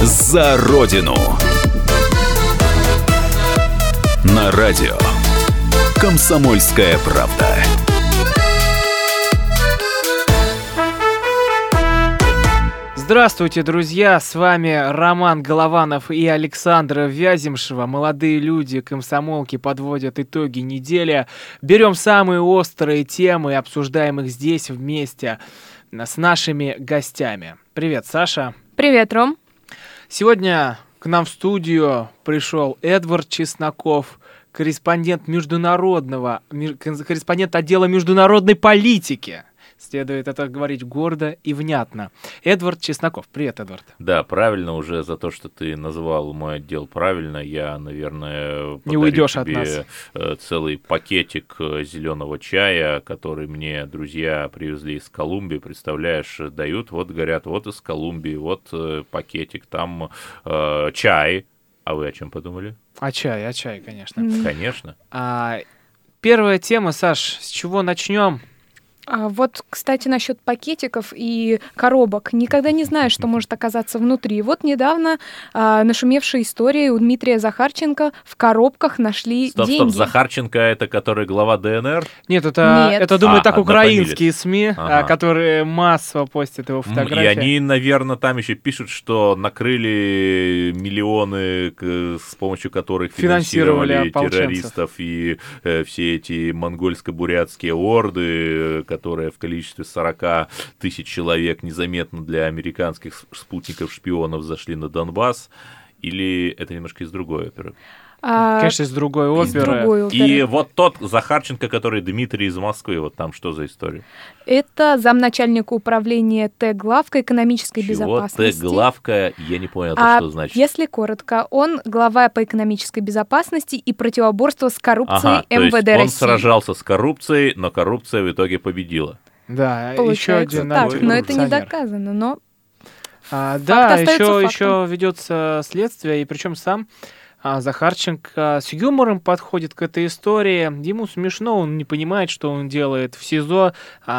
За Родину. На радио «Комсомольская правда». Здравствуйте, друзья! С вами Роман Голованов и Александра Вяземшева. Молодые люди, комсомолки, подводят итоги недели. Берем самые острые темы и обсуждаем их здесь вместе с нашими гостями. Привет, Саша. Привет, Ром. Сегодня к нам в студию пришел Эдвард Чесноков, корреспондент отдела международной политики. Следует это говорить гордо и внятно. Эдвард Чесноков. Привет, Эдвард. Да, правильно, уже за то, что ты назвал мой отдел правильно, я, наверное, не уйдешь от нас. Целый пакетик зеленого чая, который мне друзья привезли из Колумбии. Представляешь, дают, вот говорят, вот из Колумбии, вот пакетик, там чай. А вы о чем подумали? О чае, конечно. Конечно. Первая тема, Саш, с чего начнем? Вот, кстати, насчет пакетиков и коробок. Никогда не знаешь, что может оказаться внутри. Вот недавно нашумевшая история у Дмитрия Захарченко в коробках нашли деньги. Стоп, Захарченко — это который глава ДНР? Нет, это думаю, так украинские СМИ, Ага. которые массово постят его фотографии. И они, наверное, там еще пишут, что накрыли миллионы, с помощью которых финансировали террористов и все эти монгольско-бурятские орды, которые в количестве 40 тысяч человек незаметно для американских спутников-шпионов зашли на Донбасс, или это немножко из другой оперы? Конечно, из другой оперы. И вот тот Захарченко, который Дмитрий из Москвы, вот там что за история? Это замначальника управления Т-главка экономической безопасности. Т-главка, я не понял, это что значит. Если коротко, он глава по экономической безопасности и противоборству с коррупцией МВД России. Он сражался с коррупцией, но коррупция в итоге победила. Да, получается еще один так, но это не доказано, но да, еще ведется следствие, и причем сам Захарченко с юмором подходит к этой истории. Ему смешно, он не понимает, что он делает в СИЗО.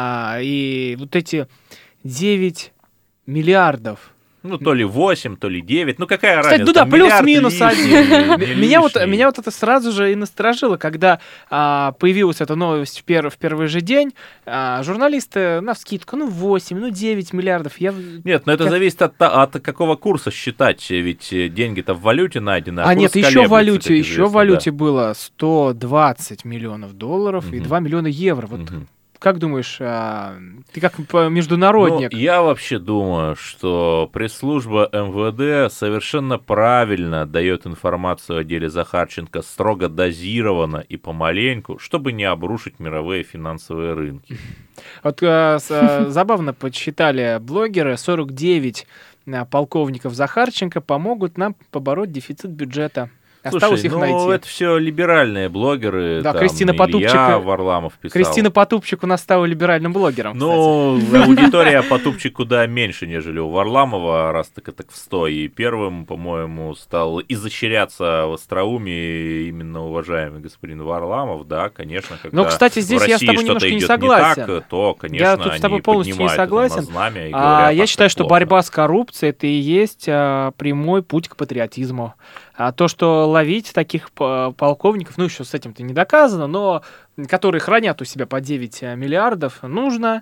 И вот эти 9 миллиардов. Ну, то ли 8, то ли 9. Ну, какая Кстати, разница? Ну да, плюс-минус один. Меня вот это сразу же и насторожило, когда появилась эта новость в первый же день. Журналисты навскидку, 8, 9 миллиардов. Нет, но это зависит от какого курса считать, ведь деньги-то в валюте найдены. Нет, еще в валюте было 120 миллионов долларов и 2 миллиона евро. Вот. Как думаешь, ты как международник? Я вообще думаю, что пресс-служба МВД совершенно правильно дает информацию о деле Захарченко, строго дозированно и помаленьку, чтобы не обрушить мировые финансовые рынки. Вот забавно подсчитали блогеры, 49 полковников Захарченко помогут нам побороть дефицит бюджета. Слушай, это все либеральные блогеры. Да, там, Кристина Потупчик. Варламов писал. Кристина Потупчик у нас стала либеральным блогером. Аудитория Потупчик куда меньше, нежели у Варламова, раз так в 100. И первым, по-моему, стал изощряться в остроумии именно уважаемый господин Варламов. Да, конечно, когда кстати, здесь в России я с тобой немножко не согласен. Не так, то, конечно, я тут с тобой полностью не согласен. Знамя и говорят, я считаю, что борьба с коррупцией — это и есть прямой путь к патриотизму. А то, что ловить таких полковников, еще с этим-то не доказано, но которые хранят у себя по 9 миллиардов, нужно.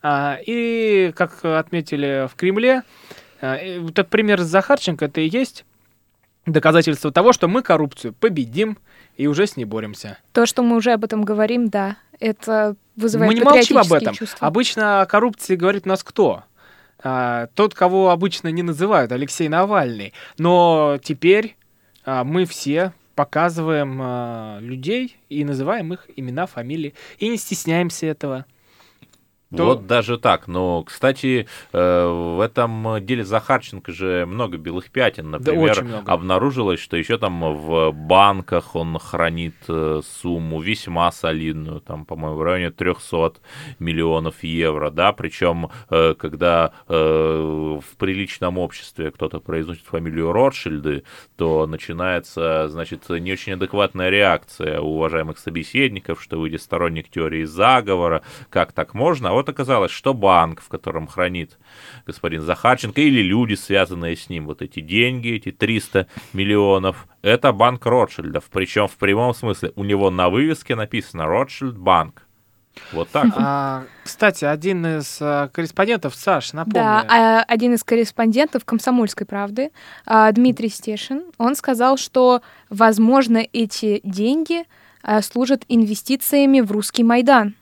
И, как отметили в Кремле, вот этот пример с Захарченко — это и есть доказательство того, что мы коррупцию победим и уже с ней боремся. То, что мы уже об этом говорим, да, это вызывает мы не молчим об этом. чувства. Обычно о коррупции говорит у нас кто? Тот, кого обычно не называют, Алексей Навальный. Но теперь мы все показываем людей и называем их имена, фамилии, и не стесняемся этого. Вот даже так. Но, кстати, в этом деле Захарченко же много белых пятен. Например, обнаружилось, что еще там в банках он хранит сумму весьма солидную, там, по-моему, в районе 300 миллионов евро, да, причем, когда в приличном обществе кто-то произносит фамилию Ротшильды, то начинается, значит, не очень адекватная реакция у уважаемых собеседников, что вы сторонник теории заговора, как так можно. А вот оказалось, что банк, в котором хранит господин Захарченко, или люди, связанные с ним, вот эти деньги, эти 300 миллионов, это банк Ротшильдов. Причем в прямом смысле у него на вывеске написано «Ротшильд банк». Вот так. Кстати, один из корреспондентов, Саш, напомню. Да, один из корреспондентов «Комсомольской правды», Дмитрий Стешин, он сказал, что, возможно, эти деньги служат инвестициями в русский Майдан.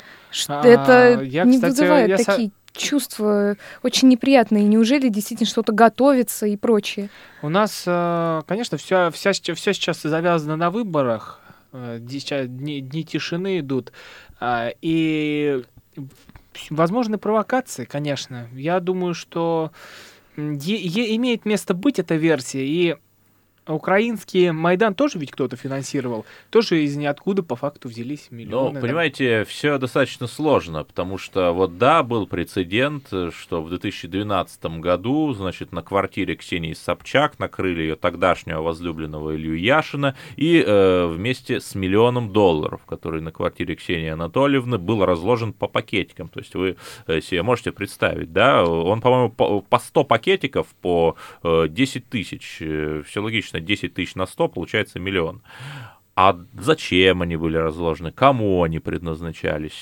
Это не вызывает такие чувства очень неприятные. Неужели действительно что-то готовится и прочее? У нас, конечно, все сейчас завязано на выборах. Дни тишины идут. И возможны провокации, конечно. Я думаю, что имеет место быть эта версия. И украинский Майдан тоже ведь кто-то финансировал. Тоже из ниоткуда по факту взялись миллионы. Ну, понимаете, все достаточно сложно, потому что вот да, был прецедент, что в 2012 году, значит, на квартире Ксении Собчак накрыли ее тогдашнего возлюбленного Илью Яшина и вместе с $1 миллион, который на квартире Ксении Анатольевны был разложен по пакетикам. То есть вы себе можете представить, да, он, по-моему, по 100 пакетиков по 10 тысяч, все логично, 10 тысяч на 100, получается $1 миллион. А зачем они были разложены, кому они предназначались?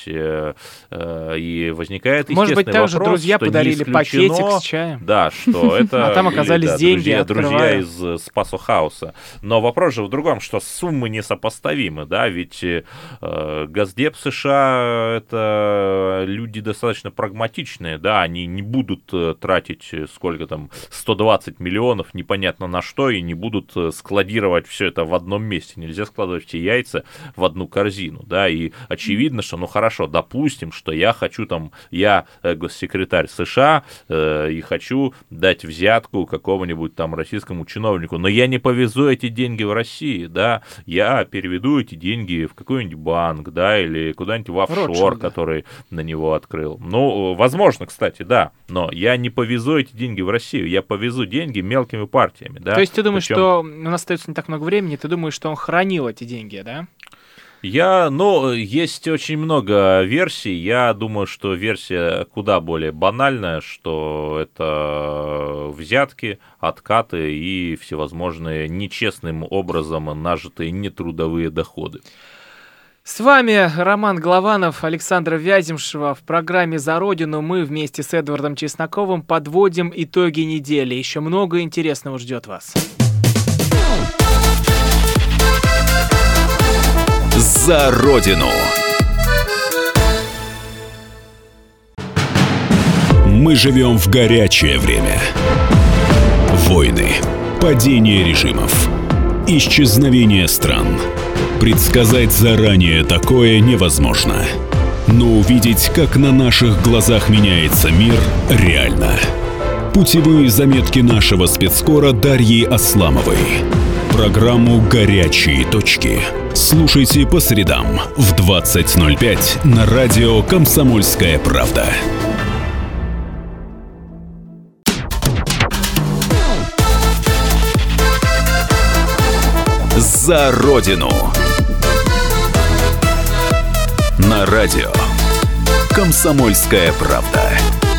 И возникает естественный вопрос, может быть, там же друзья подарили пакетик с чаем. Да, что это... А там оказались деньги, друзья из Спасо Хауса. Но вопрос же в другом, что суммы несопоставимы, да, ведь Госдеп США — это люди достаточно прагматичные, да, они не будут тратить сколько там, 120 миллионов непонятно на что, и не будут складировать все это в одном месте. Нельзя складывать все яйца в одну корзину, да, и очевидно, что, ну хорошо, допустим, что я госсекретарь США, и хочу дать взятку какому-нибудь там российскому чиновнику, но я не повезу эти деньги в Россию, да, я переведу эти деньги в какой-нибудь банк, да, или куда-нибудь в офшор, который на него открыл. Ну, возможно, кстати, да, но я не повезу эти деньги в Россию, я повезу деньги мелкими партиями, да. То есть ты думаешь, что у нас остается не так много времени, ты думаешь, что он хранил эти деньги, да? Есть очень много версий. Я думаю, что версия куда более банальная, что это взятки, откаты и всевозможные нечестным образом нажитые нетрудовые доходы. С вами Роман Голованов, Александра Вяземшева. В программе «За Родину» мы вместе с Эдвардом Чесноковым подводим итоги недели. Еще много интересного ждет вас. За Родину. Мы живем в горячее время. Войны, падение режимов, исчезновение стран. Предсказать заранее такое невозможно. Но увидеть, как на наших глазах меняется мир, реально. Путевые заметки нашего спецкора Дарьи Асламовой. Программу «Горячие точки» слушайте по средам в 20:05 на радио «Комсомольская правда». За Родину. На радио «Комсомольская правда».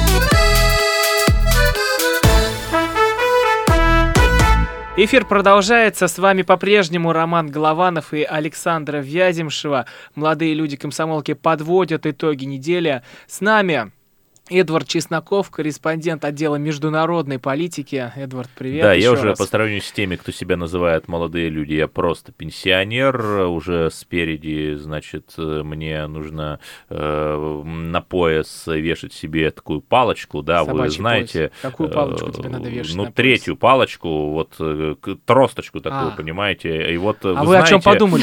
Эфир продолжается. С вами по-прежнему Роман Голованов и Александра Вяземшева. Молодые люди комсомолки подводят итоги недели. С нами Эдвард Чесноков, корреспондент отдела международной политики. Эдвард, привет. Да, я уже по сравнению с теми, кто себя называет молодые люди, я просто пенсионер. Уже спереди, значит, мне нужно на пояс вешать себе такую палочку, да, собачий вы знаете. Пояс. Какую палочку тебе надо вешать на пояс? Третью палочку, вот тросточку такую, понимаете. И вот, вы знаете, о чем подумали?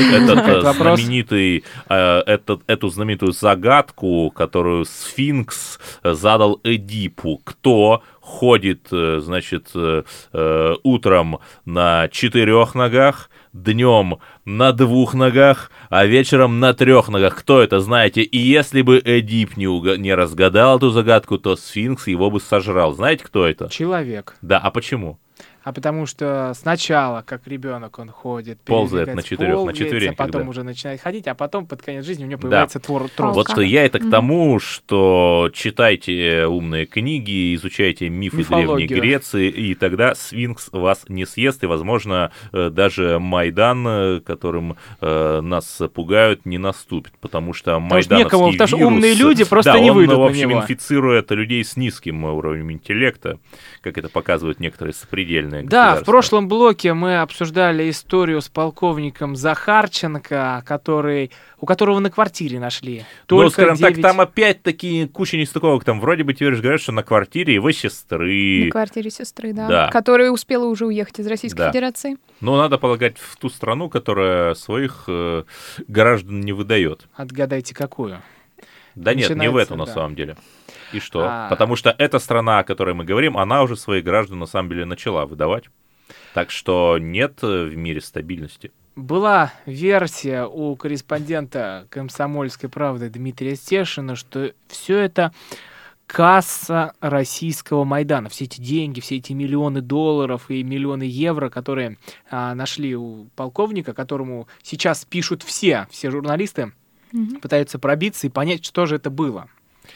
Эту знаменитую загадку, которую сфинкс задал Эдипу. Кто ходит, значит, утром на 4 ногах, днем на 2 ногах, а вечером на 3 ногах? Кто это, знаете? И если бы Эдип не разгадал эту загадку, то сфинкс его бы сожрал. Знаете, кто это? Человек. Да, а почему? а потому что сначала, как ребенок, он ходит, ползает на четвереньках, а потом уже начинает ходить, а потом под конец жизни у него появляется трос. Вот что я это к тому, что читайте умные книги, изучайте мифы Древней Греции, и тогда сфинкс вас не съест, и, возможно, даже Майдан, которым нас пугают, не наступит, потому что майдановский вирус... Потому что умные люди просто не выйдут на него. Он, в общем, инфицирует людей с низким уровнем интеллекта, как это показывают некоторые сопредельные государства. Да, в прошлом блоке мы обсуждали историю с полковником Захарченко, у которого на квартире нашли. Ну, скажем так, там опять-таки куча нестыковок. Там вроде бы теперь же говорят, что на квартире его сестры. На квартире сестры, да. Которая успела уже уехать из Российской Федерации. Ну, надо полагать, в ту страну, которая своих граждан не выдает. Отгадайте, какую? Да нет, не в эту, на самом деле. И что? Потому что эта страна, о которой мы говорим, она уже своих граждан на самом деле начала выдавать. Так что нет в мире стабильности. Была версия у корреспондента «Комсомольской правды» Дмитрия Стешина, что все это касса российского Майдана. Все эти деньги, все эти миллионы долларов и миллионы евро, которые нашли у полковника, которому сейчас пишут все журналисты, пытаются пробиться и понять, что же это было.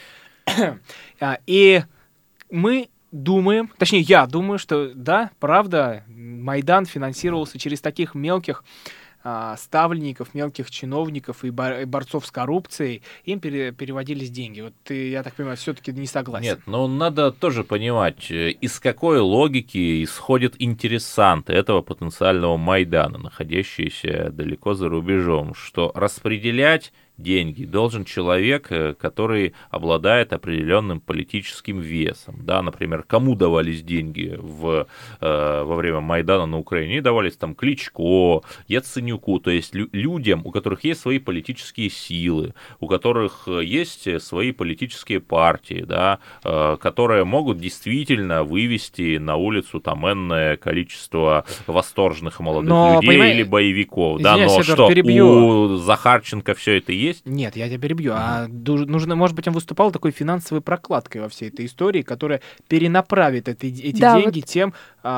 И мы думаем, точнее, я думаю, что да, правда, Майдан финансировался через таких мелких ставленников, мелких чиновников и борцов с коррупцией, им переводились деньги. Вот ты, я так понимаю, все-таки не согласен. Нет, но надо тоже понимать, из какой логики исходят интересанты этого потенциального Майдана, находящиеся далеко за рубежом, что распределять деньги должен человек, который обладает определенным политическим весом. Да, например, кому давались деньги во время Майдана на Украине? Давались там Кличко, Яценюку, то есть людям, у которых есть свои политические силы, у которых есть свои политические партии, да, которые могут действительно вывести на улицу там энное количество восторженных молодых людей или боевиков. Да, но что, у Захарченко все это есть? Нет, я тебя перебью. Нужно, может быть, он выступал такой финансовой прокладкой во всей этой истории, которая перенаправит эти деньги тем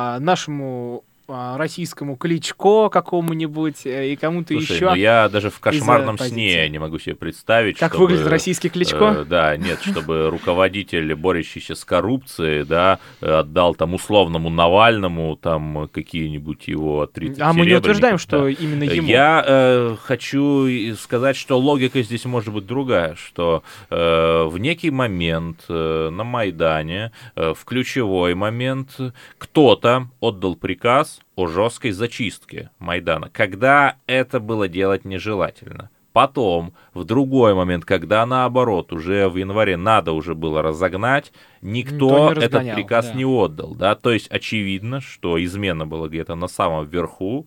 нашему российскому Кличко какому-нибудь и кому-то еще. Ну я даже в кошмарном сне не могу себе представить, как выглядит российский Кличко. Да, нет, чтобы руководитель, борющийся с коррупцией, да, отдал там условному Навальному там какие-нибудь его 30 серебряников. Мы не утверждаем, что именно ему. Я хочу сказать, что логика здесь может быть другая, что в некий момент на Майдане, в ключевой момент, кто-то отдал приказ о жесткой зачистке Майдана, когда это было делать нежелательно. Потом, в другой момент, когда, наоборот, уже в январе надо уже было разогнать, никто этот приказ не отдал. Да? То есть очевидно, что измена была где-то на самом верху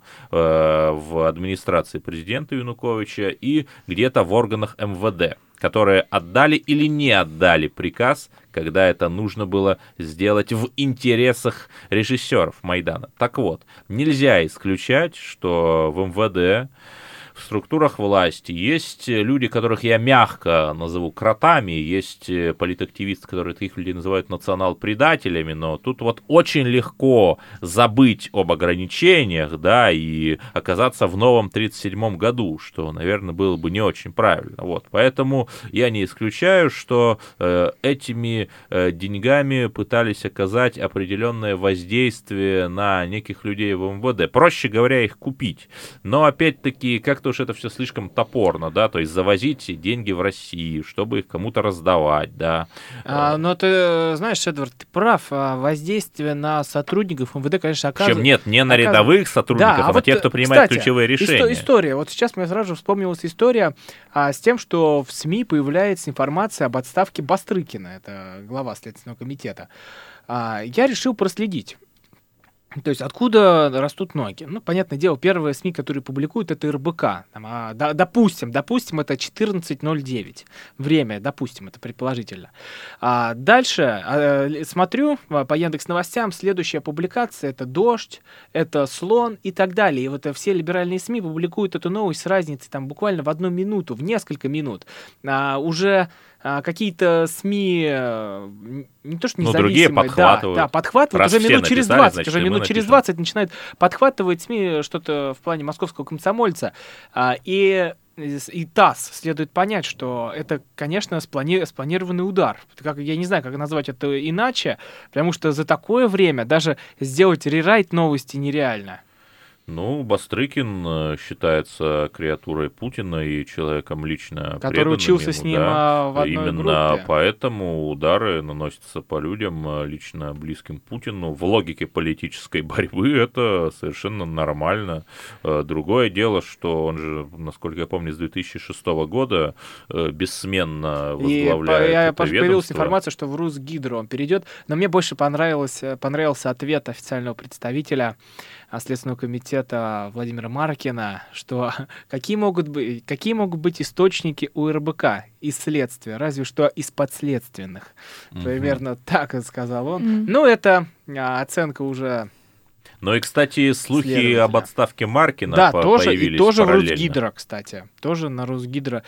в администрации президента Януковича и где-то в органах МВД, которые отдали или не отдали приказ, когда это нужно было сделать в интересах режиссеров Майдана. Так вот, нельзя исключать, что в МВД, в структурах власти есть люди, которых я мягко назову кротами, есть политактивисты, которые таких людей называют национал-предателями, но тут вот очень легко забыть об ограничениях, да, и оказаться в новом 1937 году, что, наверное, было бы не очень правильно. Вот. Поэтому я не исключаю, что этими деньгами пытались оказать определенное воздействие на неких людей в МВД. Проще говоря, их купить. Но, опять-таки, как-то уж это все слишком топорно, да, то есть завозить деньги в Россию, чтобы их кому-то раздавать, да. Но ты знаешь, Эдвард, ты прав, воздействие на сотрудников МВД, конечно, оказывает. Причем нет, не на рядовых сотрудников, а на тех, кто принимает ключевые решения. История, вот сейчас мне сразу же вспомнилась история с тем, что в СМИ появляется информация об отставке Бастрыкина, это глава Следственного комитета. Я решил проследить. То есть откуда растут ноги? Ну, понятное дело, первые СМИ, которые публикуют, это РБК. Допустим, это 14:09. Время, допустим, это предположительно. Дальше смотрю по Яндекс.Новостям, следующая публикация — это «Дождь», это «Слон» и так далее. И вот все либеральные СМИ публикуют эту новость с разницей там буквально в 1 минуту, в несколько минут. Уже какие-то СМИ, не то что независимые, другие подхватывают. Да, подхватывают. Уже минут через 20, через 20 начинают подхватывать СМИ что-то в плане московского комсомольца. И ТАСС следует понять, что это, конечно, спланированный удар. Я не знаю, как назвать это иначе, потому что за такое время даже сделать рерайт новости нереально. Бастрыкин считается креатурой Путина и человеком лично который преданным учился ему, с ним в одной Именно группе. Поэтому удары наносятся по людям, лично близким Путину. В логике политической борьбы это совершенно нормально. Другое дело, что он же, насколько я помню, с 2006 года бессменно возглавляет это ведомство. Появилась информация, что в Русгидро он перейдет, но мне больше понравился ответ официального представителя Следственного комитета Владимира Маркина, что какие могут быть источники у РБК из следствия, разве что из подследственных. Примерно так сказал он. Это оценка уже... И, кстати, слухи об отставке Маркина появились тоже параллельно. в Русгидро, кстати. Тоже на Русгидро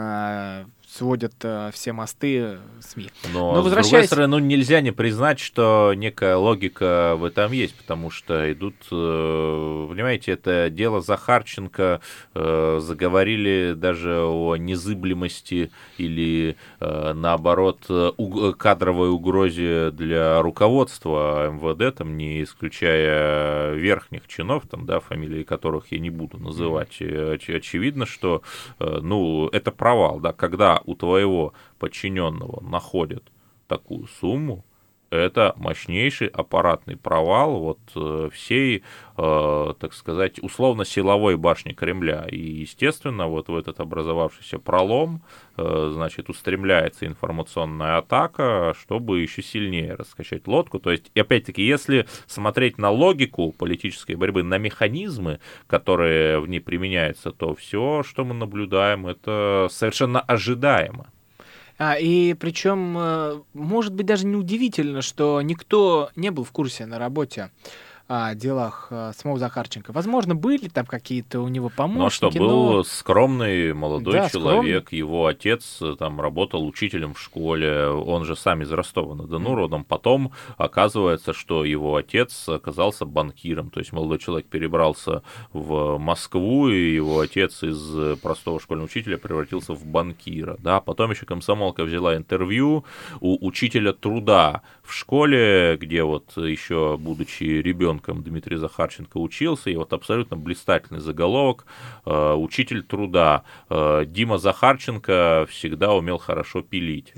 сводят все мосты СМИ. Но с другой стороны, нельзя не признать, что некая логика в этом есть, потому что идут, понимаете, это дело Захарченко, заговорили даже о незыблемости или, наоборот, кадровой угрозе для руководства МВД, не исключая верхних чинов, фамилии которых я не буду называть. Очевидно, что это провал, когда у твоего подчиненного находят такую сумму, это мощнейший аппаратный провал всей, так сказать, условно-силовой башни Кремля. И, естественно, в этот образовавшийся пролом, устремляется информационная атака, чтобы еще сильнее раскачать лодку. То есть, и опять-таки, если смотреть на логику политической борьбы, на механизмы, которые в ней применяются, то все, что мы наблюдаем, это совершенно ожидаемо. И причем, может быть, даже неудивительно, что никто не был в курсе на работе о делах самого Захарченко. Возможно, были там какие-то у него помощники. Был скромный молодой человек, его отец работал учителем в школе, он же сам из Ростова-на-Дону родом. Потом оказывается, что его отец оказался банкиром, то есть молодой человек перебрался в Москву, и его отец из простого школьного учителя превратился в банкира. Потом еще комсомолка взяла интервью у учителя труда в школе, где еще будучи ребенком Дмитрий Захарченко учился, и абсолютно блистательный заголовок: «Учитель труда. Дима Захарченко всегда умел хорошо пилить».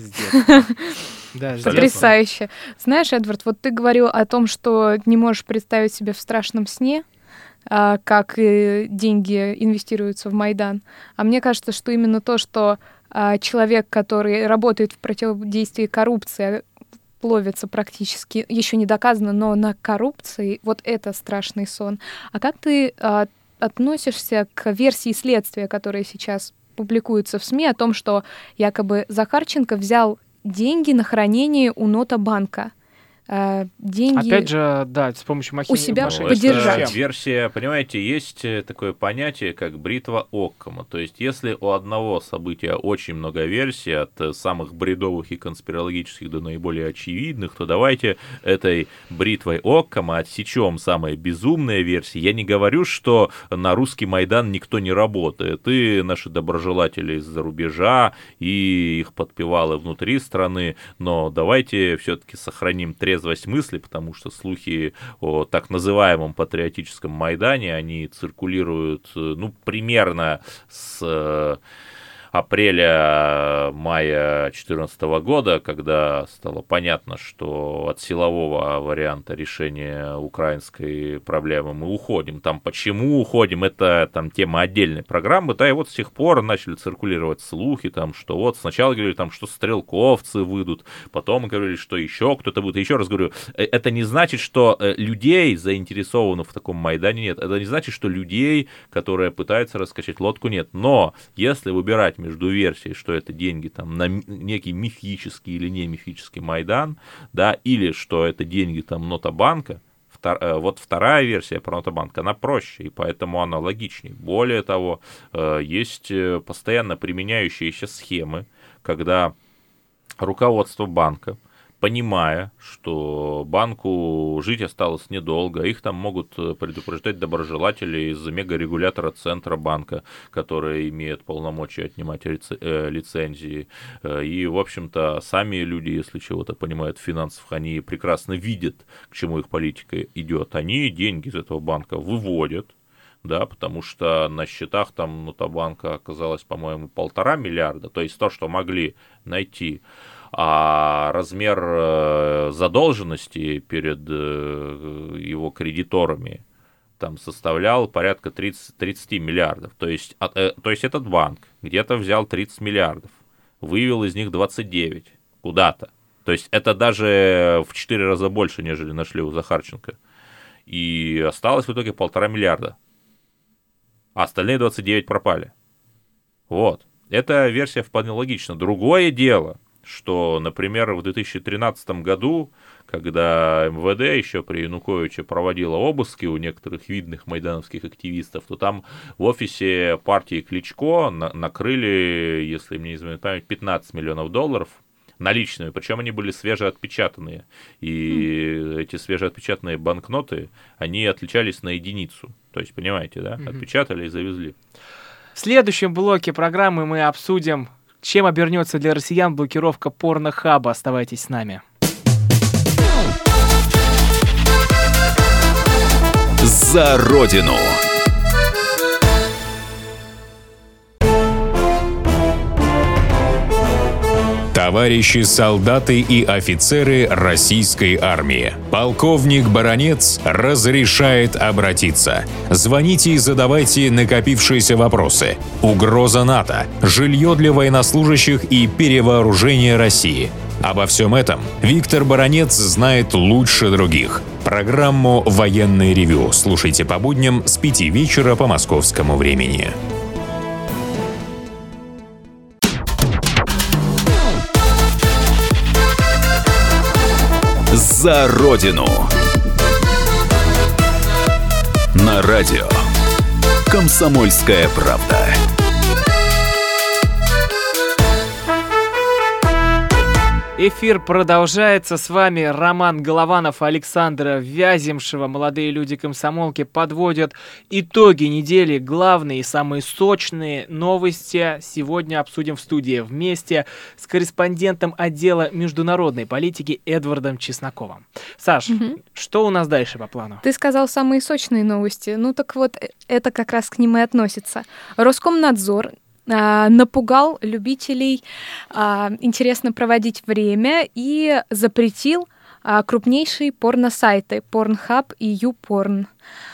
Потрясающе. Знаешь, Эдвард, ты говорил о том, что не можешь представить себе в страшном сне, как деньги инвестируются в Майдан. А мне кажется, что именно то, что человек, который работает в противодействии коррупции, ловится практически, еще не доказано, но на коррупции, это страшный сон. А как ты относишься к версии следствия, которая сейчас публикуется в СМИ, о том, что якобы Захарченко взял деньги на хранение у Нотобанка? Деньги опять же, с помощью у себя поддержать. Это версия, понимаете, есть такое понятие, как бритва Оккама. То есть, если у одного события очень много версий, от самых бредовых и конспирологических до наиболее очевидных, то давайте этой бритвой Оккама отсечем самые безумные версии. Я не говорю, что на русский Майдан никто не работает. И наши доброжелатели из-за рубежа, и их подпевалы внутри страны. Но давайте все-таки сохраним трезвость мысли, потому что слухи о так называемом патриотическом Майдане, они циркулируют, примерно с апреля-мая 2014 года, когда стало понятно, что от силового варианта решения украинской проблемы мы уходим. Почему уходим, это тема отдельной программы, и с тех пор начали циркулировать слухи, что сначала говорили, что стрелковцы выйдут, потом говорили, что еще кто-то будет. Еще раз говорю, это не значит, что людей, заинтересованных в таком Майдане, нет. Это не значит, что людей, которые пытаются раскачать лодку, нет. Но если выбирать между версией, что это деньги на некий мифический или не мифический Майдан, или что это деньги Нотобанка, вторая версия про Нотобанк, она проще, и поэтому она логичнее. Более того, есть постоянно применяющиеся схемы, когда руководство банка, понимая, что банку жить осталось недолго, их там могут предупреждать доброжелатели из мегарегулятора Центробанка, которые имеют полномочия отнимать лицензии. И, в общем-то, сами люди, если чего-то понимают в финансах, они прекрасно видят, к чему их политика идет. Они деньги из этого банка выводят, да, потому что на счетах там Нотабанка оказалось, по-моему, 1,5 миллиарда, то есть то, что могли найти. А размер задолженности перед его кредиторами там составлял порядка 30 миллиардов. То есть этот банк где-то взял 30 миллиардов, вывел из них 29 куда-то. То есть это даже в 4 раза больше, нежели нашли у Захарченко. И осталось в итоге 1,5 миллиарда. А остальные 29 пропали. Вот. Эта версия вполне логична. Другое дело, что, например, в 2013 году, когда МВД еще при Януковиче проводило обыски у некоторых видных майдановских активистов, то там в офисе партии Кличко накрыли, если мне не изменяет память, $15 миллионов наличными, причем они были свежеотпечатанные. И эти свежеотпечатанные банкноты, они отличались на единицу. То есть, понимаете, да? Отпечатали и завезли. В следующем блоке программы мы обсудим, чем обернется для россиян блокировка порнохаба. Оставайтесь с нами. За Родину! Товарищи солдаты и офицеры российской армии. Полковник Баранец разрешает обратиться. Звоните и задавайте накопившиеся вопросы. Угроза НАТО, жилье для военнослужащих и перевооружение России. Обо всем этом Виктор Баранец знает лучше других. Программу «Военное ревю» слушайте по будням с 5 вечера по московскому времени. За Родину! На радио «Комсомольская правда». Эфир продолжается. С вами Роман Голованов, Александра Вяземшева. Молодые люди-комсомолки подводят итоги недели. Главные и самые сочные новости сегодня обсудим в студии вместе с корреспондентом отдела международной политики Эдвардом Чесноковым. Саш, что у нас дальше по плану? Ты сказал самые сочные новости. Ну так вот, это как раз к ним и относится. Роскомнадзор напугал любителей интересно проводить время и запретил крупнейшие порносайты Pornhub и YouPorn.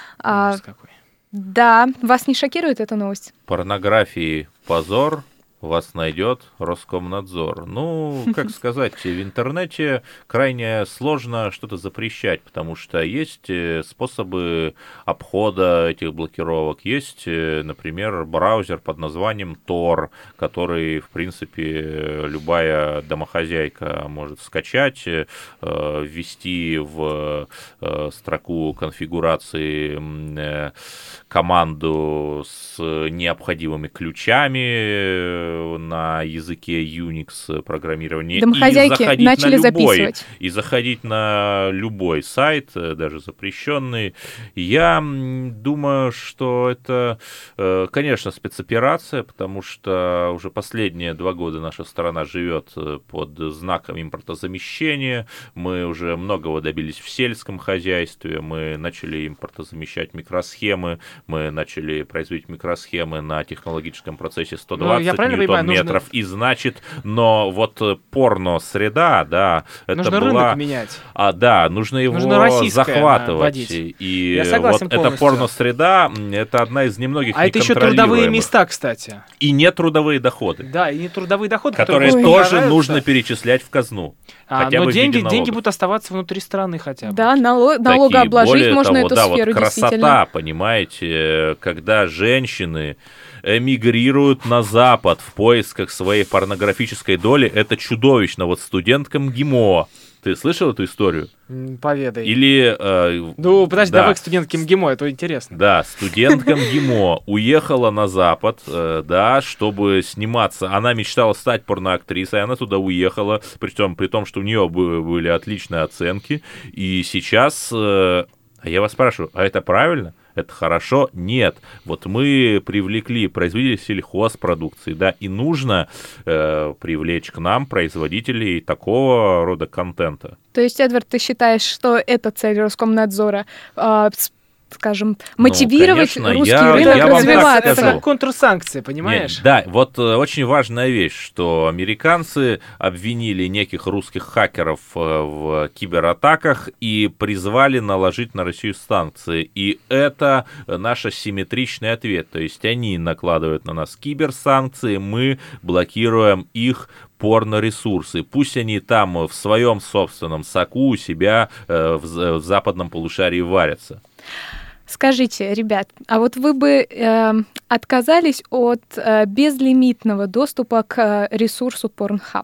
Да, вас не шокирует эта новость? Порнографии позор, вас найдет Роскомнадзор. Ну, как сказать, в интернете крайне сложно что-то запрещать, потому что есть способы обхода этих блокировок. Есть, например, браузер под названием Tor, который, в принципе, любая домохозяйка может скачать, ввести в строку конфигурации команду с необходимыми ключами на языке Unix программирования. Домохозяйки начали записывать. И заходить на любой сайт, даже запрещенный. Я думаю, что это, конечно, спецоперация, потому что уже последние 2 года наша страна живет под знаком импортозамещения. Мы уже многого добились в сельском хозяйстве. Мы начали импортозамещать микросхемы. Мы начали производить микросхемы на технологическом процессе 120 ньютон-метров. И значит, но вот порно-среда, да, это нужно была... рынок менять. Да, нужно его захватывать. И я согласен вот эта порно-среда, это одна из немногих это еще трудовые места, кстати. И нетрудовые доходы. Да, и нетрудовые доходы, которые тоже нужно перечислять в казну. Но деньги будут оставаться внутри страны хотя бы. Да, налогообложить можно эту сферу, красота, действительно. Понимаете, когда женщины эмигрируют на Запад в поисках своей порнографической доли, это чудовищно. Вот студенткам ГИМО Ты слышал эту историю? Поведай. Или... Ну, подожди, давай к студентке МГИМО, это интересно. Да, студентка МГИМО уехала на Запад, да, чтобы сниматься. Она мечтала стать порноактрисой, она туда уехала, причем при том, что у нее были отличные оценки. И сейчас... я вас спрашиваю, а это правильно? Это хорошо? Нет. Вот мы привлекли производителей сельхозпродукции, да, и нужно привлечь к нам производителей такого рода контента. То есть, Эдвард, ты считаешь, что это цель Роскомнадзора, скажем, мотивировать русский рынок развиваться? Это как контрсанкции, понимаешь? Нет, да, вот очень важная вещь, что американцы обвинили неких русских хакеров в кибератаках и призвали наложить на Россию санкции. И это наш асимметричный ответ. То есть они накладывают на нас киберсанкции, мы блокируем их порноресурсы. Пусть они там в своем собственном соку у себя в западном полушарии варятся. Скажите, ребят, а вот вы бы отказались от безлимитного доступа к ресурсу Pornhub?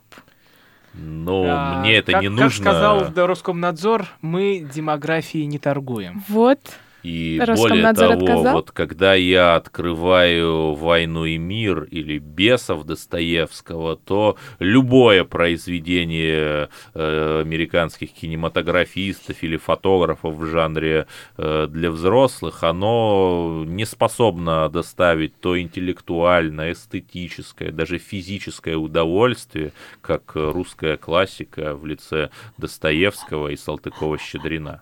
Ну, мне это не нужно. Как сказал Роскомнадзор, мы демографией не торгуем. Вот. И более того, вот когда я открываю «Войну и мир» или «Бесов» Достоевского, то любое произведение американских кинематографистов или фотографов в жанре для взрослых, оно не способно доставить то интеллектуальное, эстетическое, даже физическое удовольствие, как русская классика в лице Достоевского и Салтыкова-Щедрина.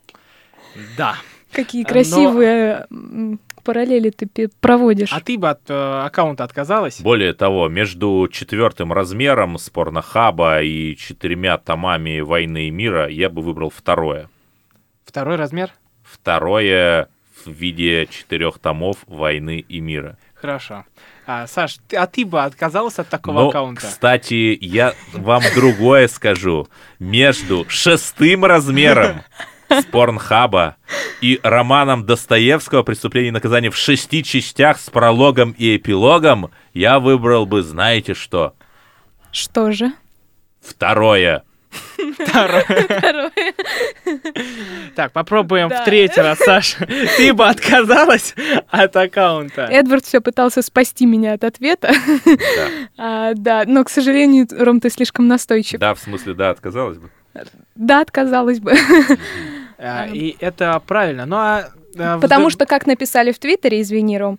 Да. Какие красивые параллели ты проводишь. А ты бы от аккаунта отказалась? Более того, между 4-м размером с Порнохаба и 4 томами «Войны и мира» я бы выбрал 2-е. 2-й размер? 2-е в виде 4 томов «Войны и мира». Хорошо. Саш, ты бы отказалась от такого аккаунта? Кстати, я вам другое скажу. Между 6-м размером с Порнхаба и романом Достоевского «Преступление и наказание» в 6 частях с прологом и эпилогом я выбрал бы, знаете что? Что же? 2-е. Так, попробуем в 3-й раз, Саша. Ты бы отказалась от аккаунта? Эдвард все пытался спасти меня от ответа. Да, но, к сожалению, Ром, ты слишком настойчив. Да, в смысле, да, отказалась бы? Да, отказалась бы. И это правильно. Потому что, как написали в Твиттере, извини, Ром,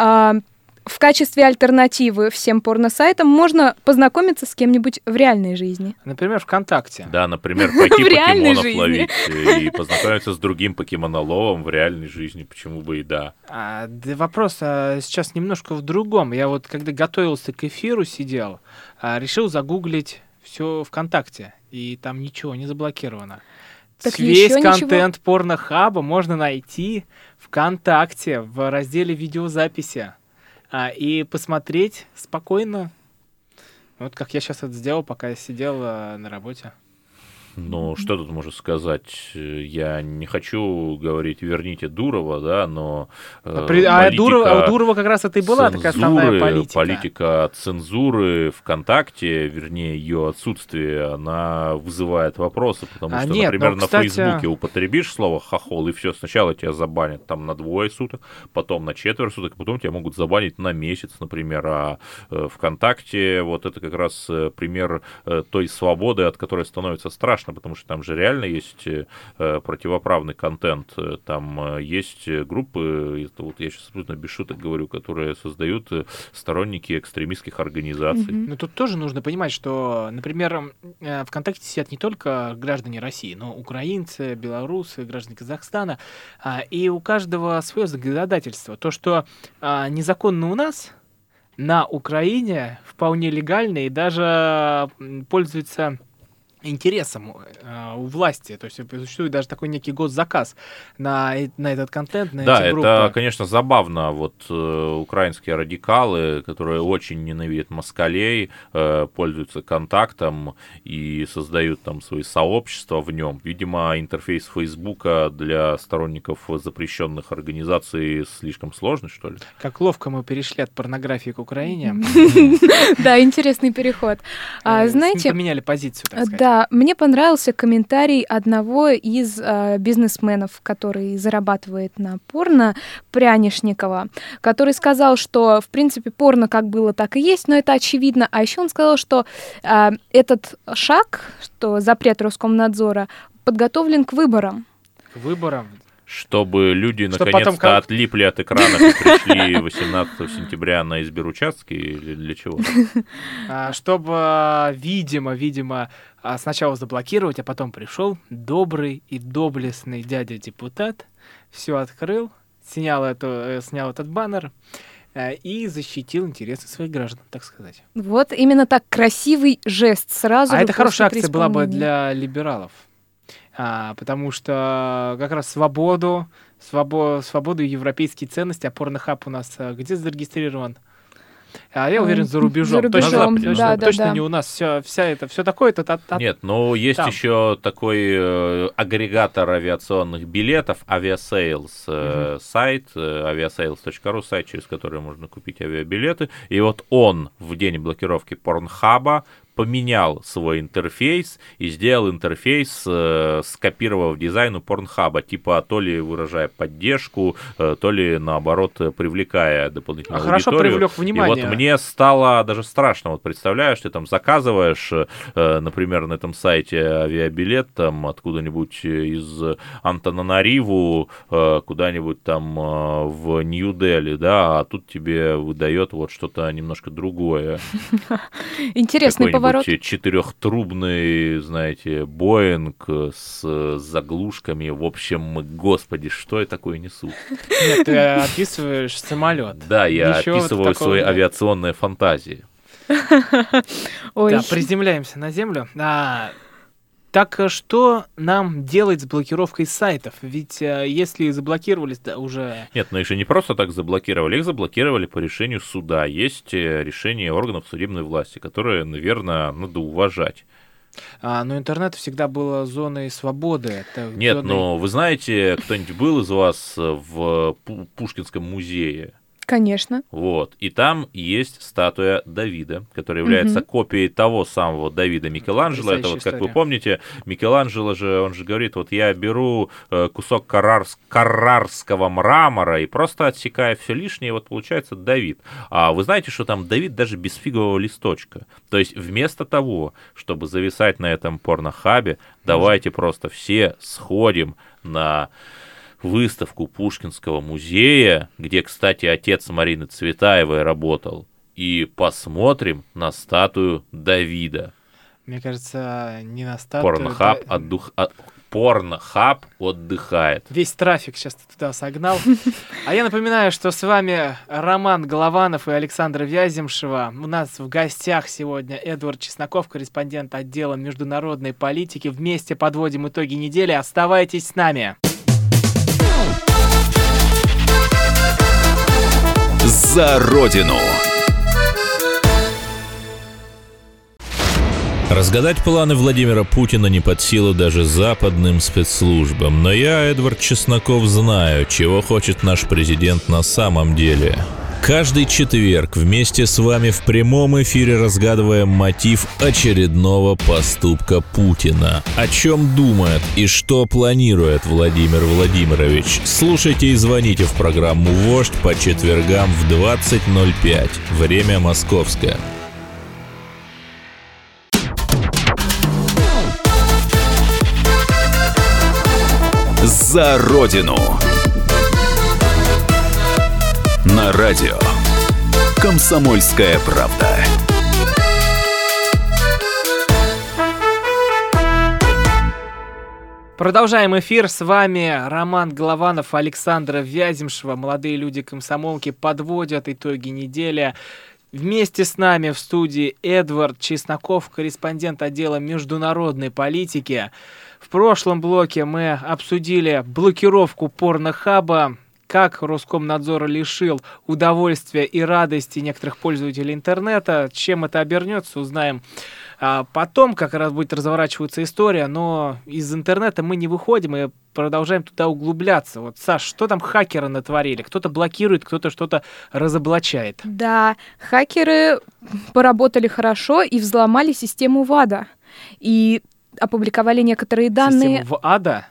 в качестве альтернативы всем порносайтам можно познакомиться с кем-нибудь в реальной жизни. Например, ВКонтакте. Да, например, пойти покемонов ловить и познакомиться с другим покемоноловом в реальной жизни. Почему бы и да. Вопрос сейчас немножко в другом. Я вот, когда готовился к эфиру, сидел, решил загуглить все ВКонтакте, и там ничего не заблокировано. Так весь контент Порнохаба можно найти ВКонтакте в разделе видеозаписи. И посмотреть спокойно. Вот как я сейчас это сделал, пока я сидел на работе. Ну, что тут можно сказать? Я не хочу говорить «верните Дурова», да, но у Дурова как раз это и была такая основная политика. Политика цензуры ВКонтакте, вернее, ее отсутствие, она вызывает вопросы, потому что, например, на Фейсбуке употребишь слово «хохол», и все, сначала тебя забанят там на 2 суток, потом на 4 суток, потом тебя могут забанить на месяц, например, а ВКонтакте вот это как раз пример той свободы, от которой становится страшно, потому что там же реально есть противоправный контент, там есть группы, это вот я сейчас абсолютно без шуток говорю, которые создают сторонники экстремистских организаций. Но тут тоже нужно понимать, что, например, ВКонтакте сидят не только граждане России, но украинцы, белорусы, граждане Казахстана, и у каждого свое законодательство. То, что незаконно у нас, на Украине вполне легально и даже пользуется интересом у власти. То есть существует даже такой некий госзаказ на этот контент, на эти группы. Да, это, конечно, забавно. Вот украинские радикалы, которые очень ненавидят москалей, пользуются контактом и создают там свои сообщества в нем. Видимо, интерфейс Фейсбука для сторонников запрещенных организаций слишком сложный, что ли? Как ловко мы перешли от порнографии к Украине. Да, интересный переход. Знаете, поменяли позицию, так сказать. Да, Мне понравился комментарий одного из бизнесменов, который зарабатывает на порно, Прянишникова, который сказал, что, в принципе, порно как было, так и есть, но это очевидно. А еще он сказал, что этот шаг, что запрет Роскомнадзора, подготовлен к выборам. К выборам? Чтобы люди наконец-то отлипли от экранов и пришли 18 сентября на избиручастки, или для чего? Чтобы, видимо, сначала заблокировать, а потом пришел добрый и доблестный дядя-депутат, все открыл, снял этот баннер и защитил интересы своих граждан, так сказать. Вот именно так, красивый жест сразу. А это хорошая акция была бы для либералов. Потому что как раз свободу и европейские ценности, а порнохаб у нас где зарегистрирован? Я уверен, за рубежом. Точно не у нас. Все такое. Нет, но есть еще такой агрегатор авиационных билетов, Aviasales сайт, aviasales.ru, сайт, через который можно купить авиабилеты. И вот он в день блокировки Порнхаба поменял свой интерфейс и сделал интерфейс, скопировав дизайн у Порнхаба, типа то ли выражая поддержку, то ли наоборот привлекая дополнительную аудиторию. Хорошо привлек внимание. И вот мне стало даже страшно, вот представляешь, ты там заказываешь, например, на этом сайте авиабилет там откуда-нибудь из Антананариву куда-нибудь там в Нью-Дели, да, а тут тебе выдает вот что-то немножко другое. Интересный поворот. Четырехтрубный, знаете, Боинг с заглушками. В общем, господи, что я такое несу? Нет, ты описываешь самолет. Да, я описываю свои авиационные фантазии. Да, приземляемся на землю. Так что нам делать с блокировкой сайтов? Ведь если заблокировались, да, уже... Нет, но их же не просто так заблокировали, их заблокировали по решению суда. Есть решение органов судебной власти, которые, наверное, надо уважать. Но интернет всегда была зоной свободы. Нет, но вы знаете, кто-нибудь был из вас в Пушкинском музее? Конечно. Вот. И там есть статуя Давида, которая является копией того самого Давида Микеланджело. Это вот, как вы помните, Микеланджело же, он же говорит, вот я беру кусок каррарского мрамора и просто отсекаю все лишнее, и вот получается Давид. А вы знаете, что там Давид даже без фигового листочка? То есть вместо того, чтобы зависать на этом порнохабе, давайте просто все сходим на выставку Пушкинского музея, где, кстати, отец Марины Цветаевой работал, и посмотрим на статую Давида. Мне кажется, не на статую. Порнхаб отдыхает. Весь трафик сейчас ты туда согнал. А я напоминаю, что с вами Роман Голованов и Александра Вяземшева. У нас в гостях сегодня Эдвард Чесноков, корреспондент отдела международной политики. Вместе подводим итоги недели. Оставайтесь с нами. За Родину! Разгадать планы Владимира Путина не под силу даже западным спецслужбам. Но я, Эдвард Чесноков, знаю, чего хочет наш президент на самом деле. Каждый четверг вместе с вами в прямом эфире разгадываем мотив очередного поступка Путина. О чем думает и что планирует Владимир Владимирович? Слушайте и звоните в программу «Вождь» по четвергам в 20:05. Время московское. За Родину! На радио «Комсомольская правда». Продолжаем эфир. С вами Роман Голованов, Александра Вяземшева. Молодые люди-комсомолки подводят итоги недели. Вместе с нами в студии Эдвард Чесноков, корреспондент отдела международной политики. В прошлом блоке мы обсудили блокировку порнохаба, как Роскомнадзор лишил удовольствия и радости некоторых пользователей интернета. Чем это обернется, узнаем потом, как раз будет разворачиваться история. Но из интернета мы не выходим и продолжаем туда углубляться. Вот, Саш, что там хакеры натворили? Кто-то блокирует, кто-то что-то разоблачает. Да, хакеры поработали хорошо и взломали систему ВАДА. И опубликовали некоторые данные... Система ВАДА?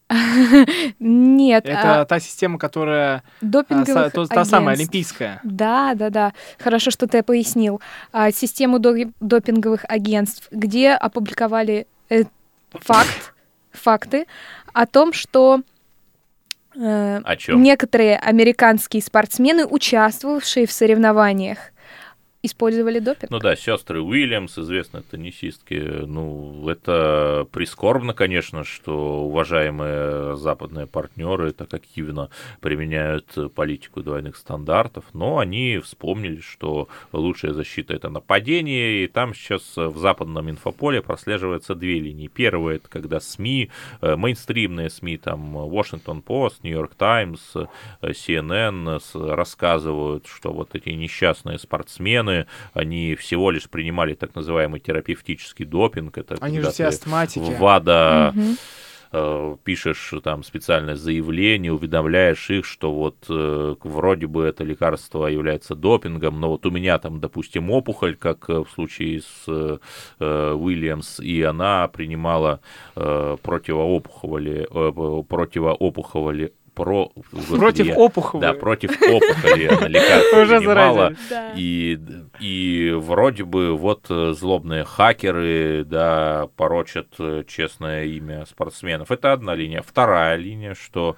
Нет. Это та система, которая... Допинговых та самая олимпийская. Да. Хорошо, что ты пояснил. Систему допинговых агентств, где опубликовали факты о том, что некоторые американские спортсмены, участвовавшие в соревнованиях, использовали допинг. Ну да, сестры Уильямс, известные теннисистки. Ну, это прискорбно, конечно, что уважаемые западные партнеры так активно применяют политику двойных стандартов, но они вспомнили, что лучшая защита — это нападение, и там сейчас в западном инфополе прослеживаются две линии. Первая — это когда СМИ, мейнстримные СМИ, там Washington Post, New York Times, CNN рассказывают, что вот эти несчастные спортсмены, они всего лишь принимали так называемый терапевтический допинг. Это они же все астматики. В ВАДА пишешь там специальное заявление, уведомляешь их, что вот вроде бы это лекарство является допингом, но вот у меня там, допустим, опухоль, как в случае с Уильямс, и она принимала противоопухоли против опухоли. Да, против опухоли она лекарства принимала. И вроде бы вот злобные хакеры, да, порочат честное имя спортсменов. Это одна линия. Вторая линия, что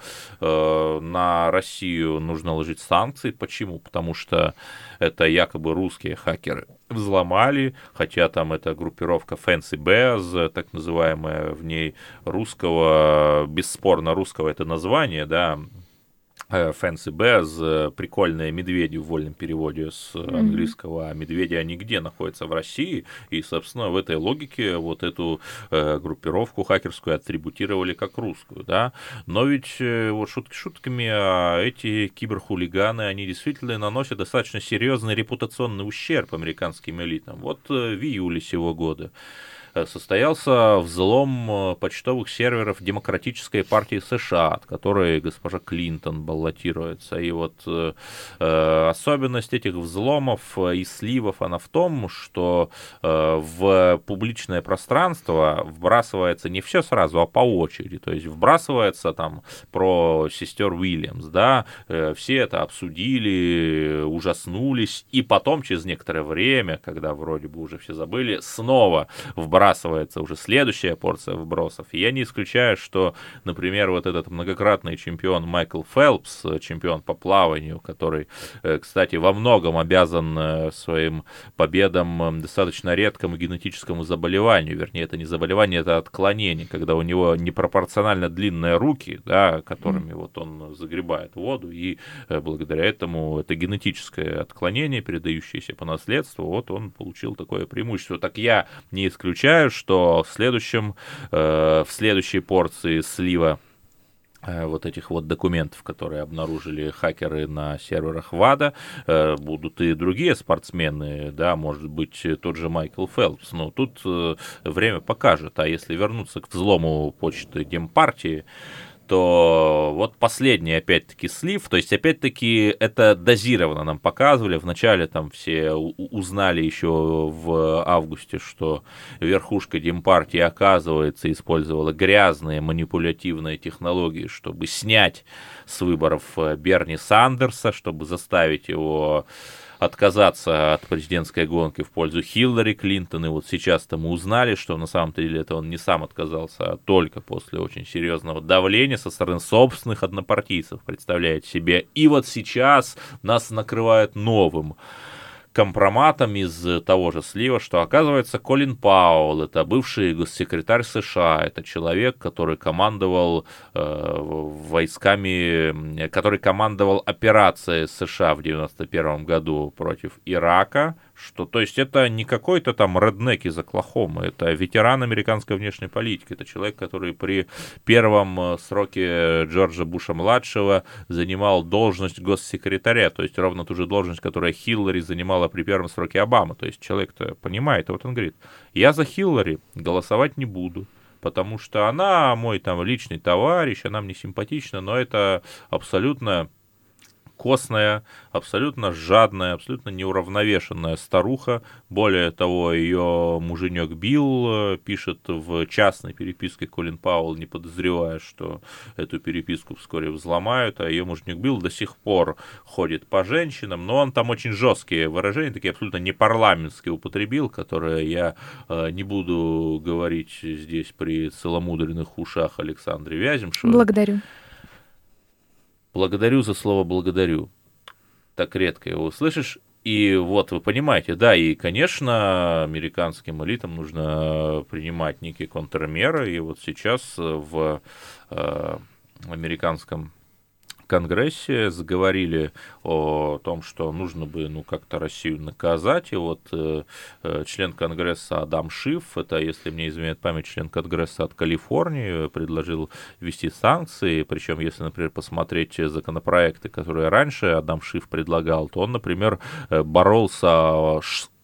на Россию нужно наложить санкции. Почему? Потому что это якобы русские хакеры взломали, хотя там эта группировка Fancy Bears, так называемая, в ней русского, бесспорно русского это название, да, Fancy Bears, прикольные медведи в вольном переводе с английского, а медведи они где находятся? В России, и, собственно, в этой логике вот эту группировку хакерскую атрибутировали как русскую, да, но ведь вот шутки шутками, а эти киберхулиганы, они действительно наносят достаточно серьезный репутационный ущерб американским элитам. Вот в июле сего года состоялся взлом почтовых серверов Демократической партии США, от которой госпожа Клинтон баллотируется. И вот особенность этих взломов и сливов, она в том, что в публичное пространство вбрасывается не все сразу, а по очереди. То есть вбрасывается там про сестер Уильямс, да, все это обсудили, ужаснулись, и потом через некоторое время, когда вроде бы уже все забыли, снова вбрасывается уже следующая порция вбросов. И я не исключаю, что, например, вот этот многократный чемпион Майкл Фелпс, чемпион по плаванию, который, кстати, во многом обязан своим победам достаточно редкому генетическому заболеванию, вернее, это не заболевание, это отклонение, когда у него непропорционально длинные руки, да, которыми вот он загребает воду, и благодаря этому это генетическое отклонение, передающееся по наследству, вот он получил такое преимущество. Так я не исключаю, что в следующей порции слива вот этих вот документов, которые обнаружили хакеры на серверах ВАДА, будут и другие спортсмены, да, может быть, тот же Майкл Фелпс, но тут время покажет. А если вернуться к взлому почты Демпартии, то вот последний, опять-таки, слив, то есть, опять-таки, это дозированно нам показывали, вначале там все узнали еще в августе, что верхушка Демпартии, оказывается, использовала грязные манипулятивные технологии, чтобы снять с выборов Берни Сандерса, чтобы заставить его отказаться от президентской гонки в пользу Хиллари Клинтон. И вот сейчас-то мы узнали, что на самом деле это он не сам отказался, а только после очень серьезного давления со стороны собственных однопартийцев, представляете себе. И вот сейчас нас накрывает новым компроматом из того же слива, что, оказывается, Колин Пауэлл, это бывший госсекретарь США, это человек, который командовал войсками, который командовал операцией США в 1991 году против Ирака, что, то есть, это не какой-то там реднек из Оклахомы, это ветеран американской внешней политики, это человек, который при первом сроке Джорджа Буша-младшего занимал должность госсекретаря, то есть, ровно ту же должность, которую Хиллари занимала при первом сроке Обамы, то есть, человек-то понимает, и вот он говорит, я за Хиллари голосовать не буду, потому что она мой там личный товарищ, она мне симпатична, но это абсолютно костная, абсолютно жадная, абсолютно неуравновешенная старуха. Более того, ее муженек Билл пишет в частной переписке Колин Пауэлл, не подозревая, что эту переписку вскоре взломают, а ее муженек Билл до сих пор ходит по женщинам, но он там очень жесткие выражения, такие абсолютно непарламентские употребил, которые я не буду говорить здесь при целомудренных ушах Александры Вяземшевой. Благодарю. Благодарю за слово «благодарю». Так редко его слышишь. И вот вы понимаете, да, и, конечно, американским элитам нужно принимать некие контрмеры. И вот сейчас в американском Конгрессе заговорили о том, что нужно бы как-то Россию наказать. И вот член Конгресса Адам Шиф, это, если мне изменяет память, член Конгресса от Калифорнии, предложил ввести санкции. Причем, если, например, посмотреть законопроекты, которые раньше Адам Шиф предлагал, то он, например, боролся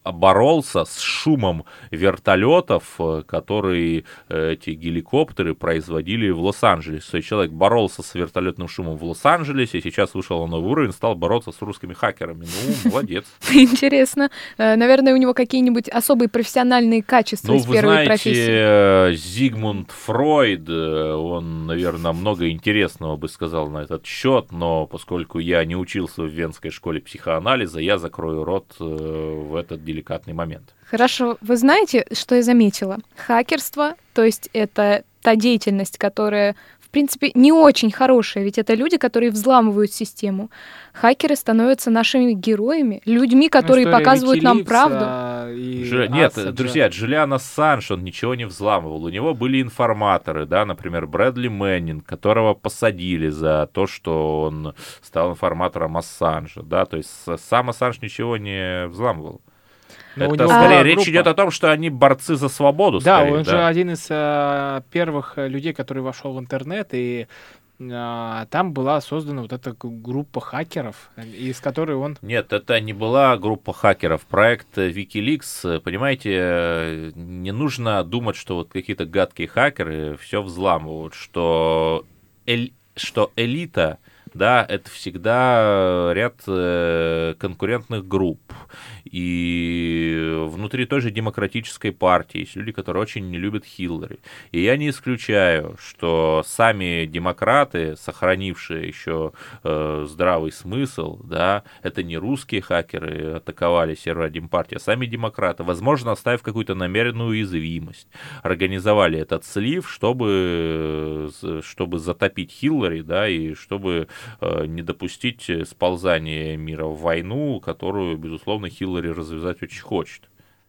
с шумом вертолетов, которые эти геликоптеры производили в Лос-Анджелесе. То есть человек боролся с вертолетным шумом в Лос-Анджелесе, и сейчас вышел на новый уровень, стал бороться с русскими хакерами. Ну, молодец. Интересно. Наверное, у него какие-нибудь особые профессиональные качества из первой профессии. Ну, вы знаете, Зигмунд Фройд, он, наверное, много интересного бы сказал на этот счет, но поскольку я не учился в Венской школе психоанализа, я закрою рот в этот деликатный момент. Хорошо. Вы знаете, что я заметила? Хакерство, то есть это та деятельность, которая, в принципе, не очень хорошая, ведь это люди, которые взламывают систему. Хакеры становятся нашими героями, людьми, которые показывают нам правду. Нет, друзья, Джулиан Ассанж, он ничего не взламывал. У него были информаторы, да, например, Брэдли Мэннинг, которого посадили за то, что он стал информатором Ассанжа, да, то есть сам Ассанж ничего не взламывал. Но это скорее речь идет о том, что они борцы за свободу. Да, скорее, он же один из первых людей, который вошел в интернет, и там была создана вот эта группа хакеров, из которой он... Нет, это не была группа хакеров. Проект Wikileaks, понимаете, не нужно думать, что вот какие-то гадкие хакеры все взламывают, что элита... Да, это всегда ряд конкурентных групп. И внутри той же демократической партии есть люди, которые очень не любят Хиллари. И я не исключаю, что сами демократы, сохранившие еще здравый смысл, да, это не русские хакеры атаковали сервера Демпартии, а сами демократы, возможно, оставив какую-то намеренную уязвимость, организовали этот слив, чтобы затопить Хиллари, да, и чтобы не допустить сползания мира в войну, которую, безусловно, Хиллари развязать очень хочет.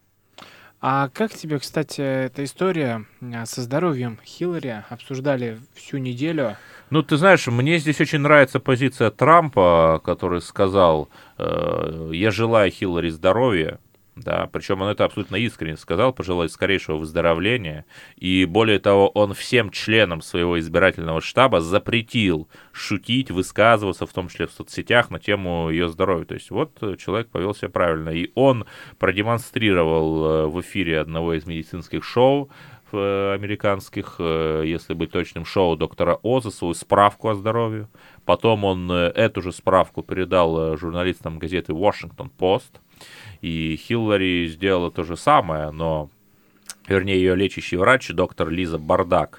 А как тебе, кстати, эта история со здоровьем Хиллари? Обсуждали всю неделю. Ну, ты знаешь, мне здесь очень нравится позиция Трампа, который сказал: «Я желаю Хиллари здоровья». Да, причем он это абсолютно искренне сказал, пожелать скорейшего выздоровления. И более того, он всем членам своего избирательного штаба запретил шутить, высказываться, в том числе в соцсетях, на тему ее здоровья. То есть вот человек повел себя правильно. И он продемонстрировал в эфире одного из медицинских шоу американских, если быть точным, шоу доктора Оза, свою справку о здоровье. Потом он эту же справку передал журналистам газеты Washington Post. И Хиллари сделала то же самое, но, вернее, ее лечащий врач, доктор Лиза Бардак.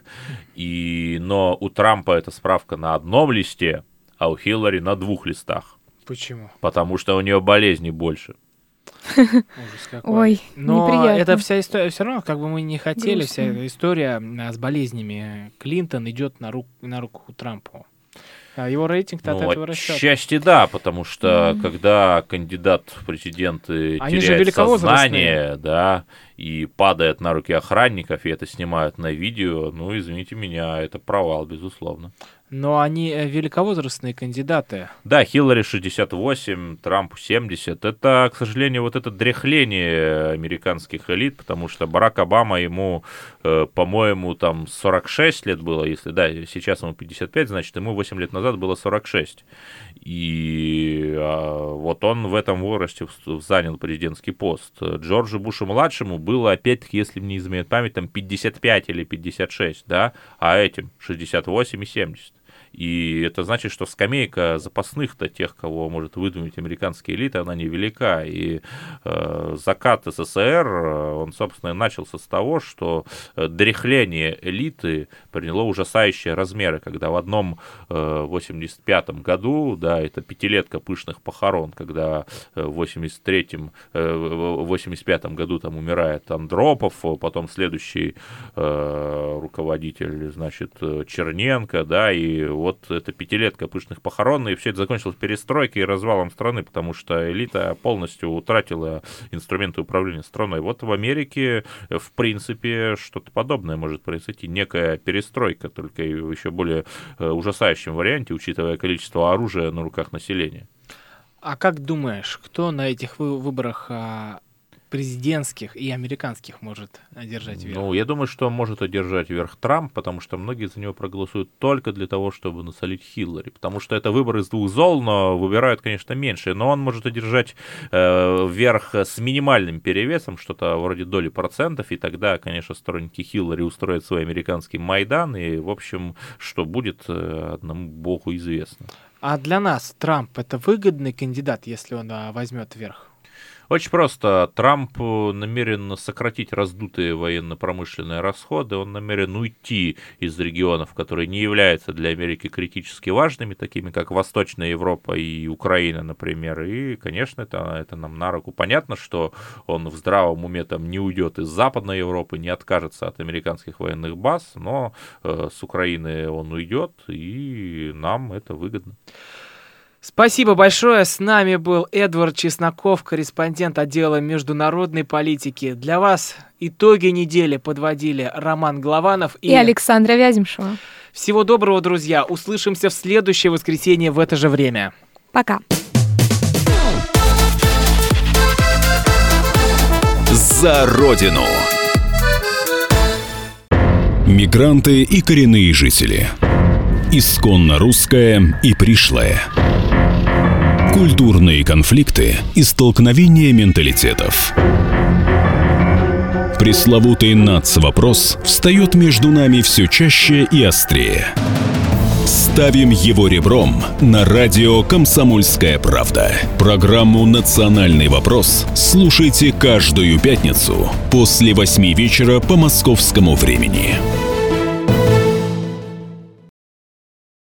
Но у Трампа эта справка на одном листе, а у Хиллари на 2 листах. Почему? Потому что у нее болезней больше. Ужас какой. Ой, но неприятно. эта вся история, все равно, как бы мы не хотели, вся эта история с болезнями Клинтон идет на руку Трампу. А его рейтинг-то от этого растет. Отчасти да, потому что когда кандидат в президенты теряет сознание, да, и падает на руки охранников, и это снимают на видео, ну, извините меня, это провал, безусловно. Но они великовозрастные кандидаты. Да, Хиллари 68, Трампу 70. Это, к сожалению, вот это дряхление американских элит, потому что Барак Обама, ему, по-моему, там 46 лет было, если, да, сейчас ему 55, значит, ему 8 лет назад было 46. И вот он в этом возрасте занял президентский пост. Джорджу Бушу-младшему было, опять-таки, если мне изменяет память, там 55 или 56, да, а этим 68 и 70. И это значит, что скамейка запасных-то тех, кого может выдвинуть американская элита, она невелика. И закат СССР, он, собственно, начался с того, что дряхление элиты приняло ужасающие размеры, когда в одном 85-м году, да, это пятилетка пышных похорон, когда в 85-м году там умирает Андропов, потом следующий руководитель, значит, Черненко, да, и вот это пятилетка пышных похорон, и все это закончилось перестройкой и развалом страны, потому что элита полностью утратила инструменты управления страной. Вот в Америке, в принципе, что-то подобное может произойти, некая перестройка, только в еще более ужасающем варианте, учитывая количество оружия на руках населения. А как думаешь, кто на этих выборах президентских и американских может одержать верх? Ну, я думаю, что может одержать верх Трамп, потому что многие за него проголосуют только для того, чтобы насолить Хиллари, потому что это выбор из двух зол, но выбирают, конечно, меньше, но он может одержать верх с минимальным перевесом, что-то вроде доли процентов, и тогда, конечно, сторонники Хиллари устроят свой американский Майдан, и, в общем, что будет, одному богу известно. А для нас Трамп — это выгодный кандидат, если он возьмет верх? Очень просто. Трамп намерен сократить раздутые военно-промышленные расходы, он намерен уйти из регионов, которые не являются для Америки критически важными, такими как Восточная Европа и Украина, например. И, конечно, это нам на руку. Понятно, что он в здравом уме там не уйдет из Западной Европы, не откажется от американских военных баз, но с Украины он уйдет, и нам это выгодно. Спасибо большое. С нами был Эдвард Чесноков, корреспондент отдела международной политики. Для вас итоги недели подводили Роман Голованов и Александра Вяземшева. Всего доброго, друзья. Услышимся в следующее воскресенье в это же время. Пока. За Родину. Мигранты и коренные жители. Исконно русское и пришлое. Культурные конфликты и столкновения менталитетов. Пресловутый нацвопрос встает между нами все чаще и острее. Ставим его ребром на радио «Комсомольская правда». Программу «Национальный вопрос» слушайте каждую пятницу после 8 вечера по московскому времени.